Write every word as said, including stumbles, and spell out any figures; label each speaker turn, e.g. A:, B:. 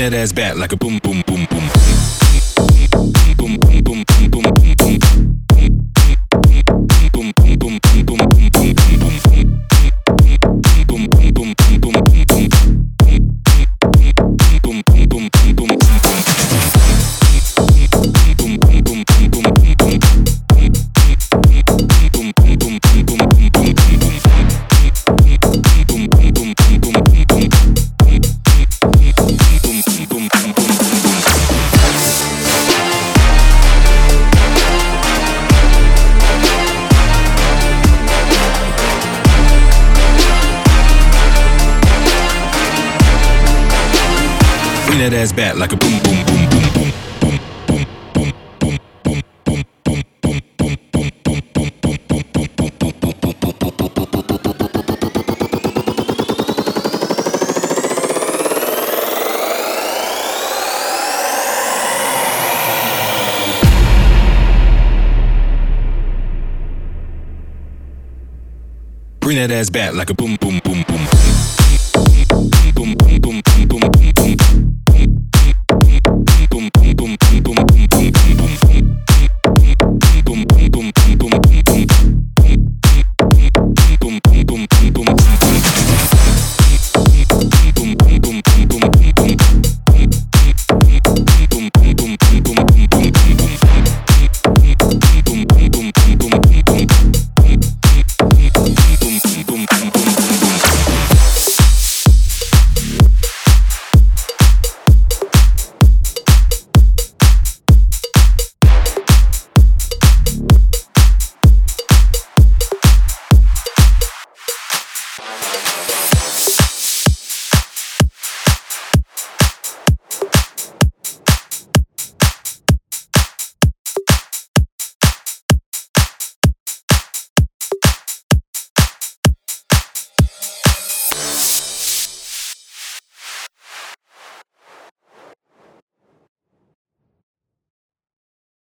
A: that ass back like a boom, boom, boom, boom. Boom, boom, boom, boom, boom, boom, boom. Boom, boom, boom, boom, boom, boom, boom, boom. Boom, boom, boom, boom, boom, boom, boom. Boom, boom, boom, boom, boom, boom. Boom, boom, boom, boom, boom, boom. Boom, boom, boom, boom, boom, boom, boom. Boom, boom, boom, boom, boom, boom, boom. Bring that ass back like a boom, boom, boom, boom, boom. Bring that ass back like a boom, boom, boom, boom.